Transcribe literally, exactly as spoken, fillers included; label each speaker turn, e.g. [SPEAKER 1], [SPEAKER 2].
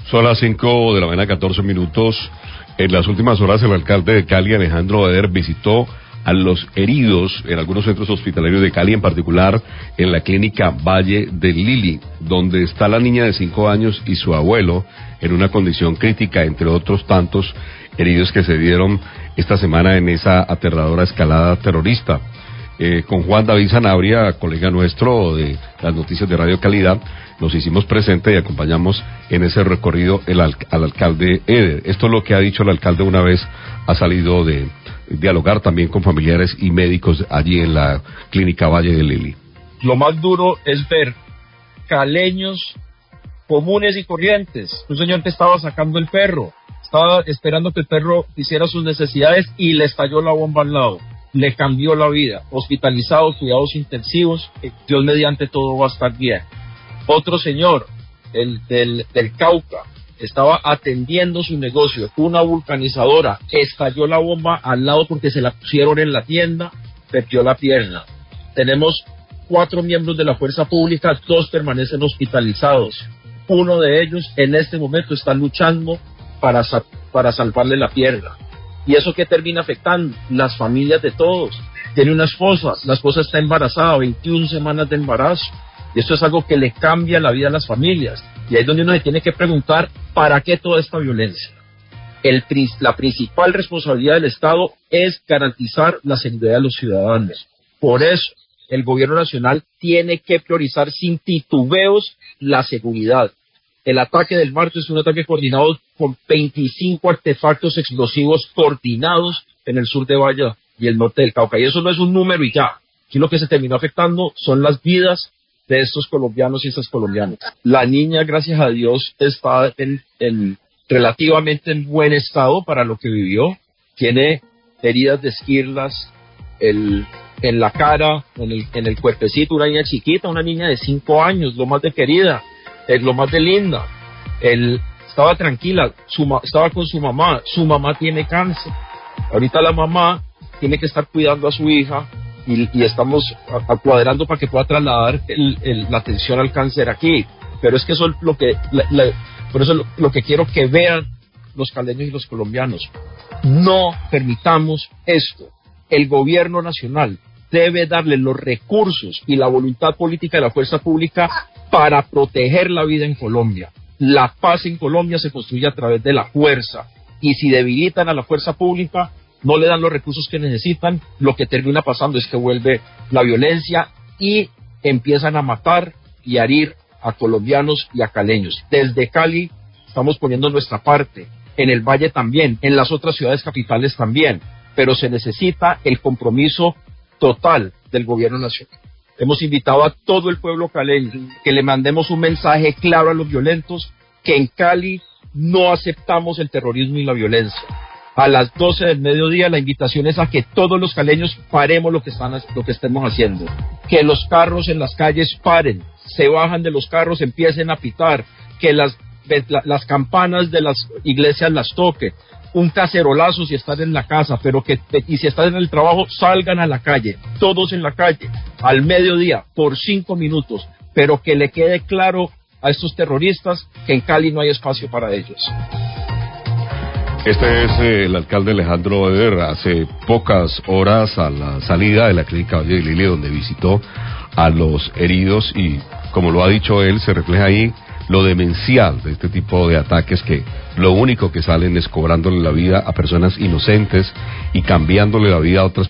[SPEAKER 1] Son las cinco de la mañana, catorce minutos. En las últimas horas, el alcalde de Cali, Alejandro Beder, visitó a los heridos en algunos centros hospitalarios de Cali, en particular en la clínica Valle del Lili, donde está la niña de cinco años y su abuelo en una condición crítica, entre otros tantos heridos que se dieron esta semana en esa aterradora escalada terrorista. Eh, con Juan David Sanabria, colega nuestro de las noticias de Radio Calidad, nos hicimos presente y acompañamos en ese recorrido el al, al alcalde Eder. Esto es lo que ha dicho el alcalde una vez ha salido de dialogar también con familiares y médicos allí en la clínica Valle del Lili.
[SPEAKER 2] Lo más duro es ver caleños comunes y corrientes. Un señor que estaba sacando el perro, estaba esperando que el perro hiciera sus necesidades y le estalló la bomba al lado. Le cambió la vida, hospitalizado, cuidados intensivos, Dios mediante todo va a estar bien. Otro señor, el del, del Cauca, estaba atendiendo su negocio, una vulcanizadora, estalló la bomba al lado porque se la pusieron en la tienda, perdió la pierna. Tenemos cuatro miembros de la fuerza pública, dos permanecen hospitalizados. Uno de ellos en este momento está luchando para, para salvarle la pierna. ¿Y eso qué termina afectando? Las familias de todos. Tiene una esposa, la esposa está embarazada, veintiuna semanas de embarazo. Y esto es algo que le cambia la vida a las familias. Y ahí es donde uno se tiene que preguntar, ¿para qué toda esta violencia? El, la principal responsabilidad del Estado es garantizar la seguridad de los ciudadanos. Por eso, el gobierno nacional tiene que priorizar sin titubeos la seguridad. El ataque del martes es un ataque coordinado con veinticinco artefactos explosivos coordinados en el sur de Valle y el norte del Cauca. Y eso no es un número y ya. Aquí lo que se terminó afectando son las vidas de estos colombianos y estas colombianas. La niña, gracias a Dios, está en, en relativamente en buen estado para lo que vivió. Tiene heridas de esquirlas el, en la cara, en el, en el cuerpecito, una niña chiquita, una niña de cinco años, lo más de querida. Es lo más de linda. Él estaba tranquila, su ma- estaba con su mamá, su mamá tiene cáncer. Ahorita la mamá tiene que estar cuidando a su hija y, y estamos a, a cuadrando para que pueda trasladar el, el, la atención al cáncer aquí. Pero es que eso es lo que, la, la, por eso lo, lo que quiero que vean los caleños y los colombianos. No permitamos esto. El gobierno nacional debe darle los recursos y la voluntad política de la fuerza pública para proteger la vida en Colombia. La paz en Colombia se construye a través de la fuerza. Y si debilitan a la fuerza pública, no le dan los recursos que necesitan, lo que termina pasando es que vuelve la violencia y empiezan a matar y a herir a colombianos y a caleños. Desde Cali estamos poniendo nuestra parte, en el Valle también, en las otras ciudades capitales también, pero se necesita el compromiso total del gobierno nacional. Hemos invitado a todo el pueblo caleño que le mandemos un mensaje claro a los violentos, que en Cali no aceptamos el terrorismo y la violencia. A las doce del mediodía la invitación es a que todos los caleños paremos lo que, están, lo que estemos haciendo. Que los carros en las calles paren, se bajan de los carros, empiecen a pitar, que las, las campanas de las iglesias las toquen. Un cacerolazo si están en la casa, pero que, y si están en el trabajo, salgan a la calle, todos en la calle, al mediodía, por cinco minutos, pero que le quede claro a estos terroristas que en Cali no hay espacio para ellos.
[SPEAKER 1] Este es eh, el alcalde Alejandro Beder, hace pocas horas a la salida de la clínica Valle del Lili, donde visitó a los heridos y, como lo ha dicho él, se refleja ahí lo demencial de este tipo de ataques, que lo único que salen es cobrándole la vida a personas inocentes y cambiándole la vida a otras